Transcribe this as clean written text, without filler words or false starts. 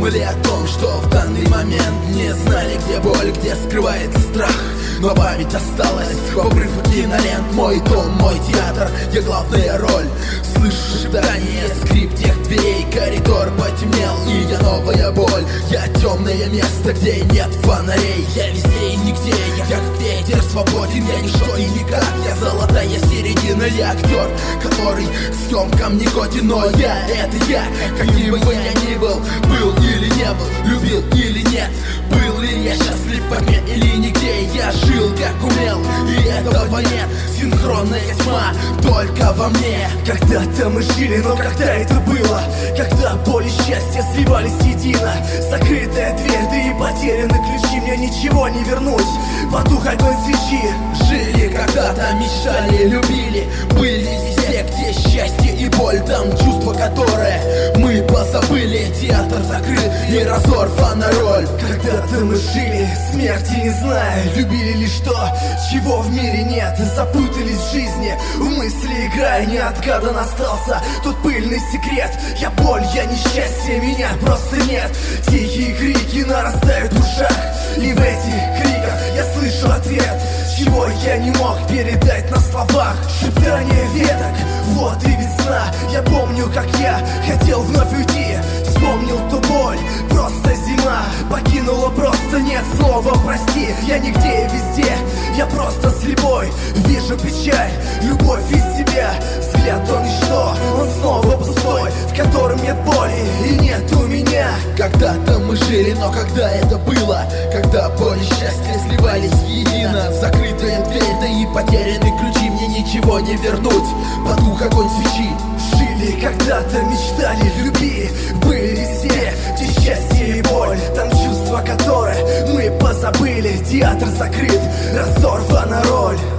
думали о том, что в данный момент не знали, где боль, где скрывается страх. Но память осталась в обрывах кинолент. Мой дом, мой театр, я главная роль. Слышу шептание, скрип тех дверей. Коридор потемнел, и я новая боль. Я темное место, где нет фонарей. Я везде и нигде, я как ветер свободен. Я ничто и никак, я золотая середина. Я актер, который съемкам не годен. Но я, это я, каким бы я ни был. Был или не был, любил или нет. Был ли я счастлив во мне или нигде. Я жил как умел, и этого нет. Синхронная тьма только во мне. Когда-то мы жили, но когда это было? Когда боль и счастье сливались едино. Закрытая дверь, да и потеряны ключи. Мне ничего не вернуть, потух огонь свечи. Жили когда-то, мечтали, любили. Были везде, где счастье и боль. Там чувство, которое мы позабыли. Театр закрыт и разорвана роль. Когда-то мы жили, смерти не зная. Любили лишь то, чего в мире нет. Запутались в жизни, в мысли играя. Неотгадан остался тот пыльный секрет. Я боль, я несчастье, меня просто нет. Тихие крики нарастают в ушах, и в этих криках я слышу ответ, чего я не мог передать на словах. Шептание веток, вот и весна. Я помню, как я хотел вновь уйти. Вспомнил ту боль, просто зима покинула, просто нет слова прости. Я нигде и везде, я просто слепой. Вижу печаль, любовь из себя. Взгляд он ничто, он снова пустой, в котором нет боли и нет у меня. Когда-то мы жили, но когда это было? Когда боль и счастье сливались едино. Закрытая дверь, да и потеряны ключи. Мне ничего не вернуть, потух огонь свечи. Жили когда-то, мечтали, любили. Были везде, где счастье и боль. Там чувство, которое мы позабыли. Театр закрыт, разорвана роль.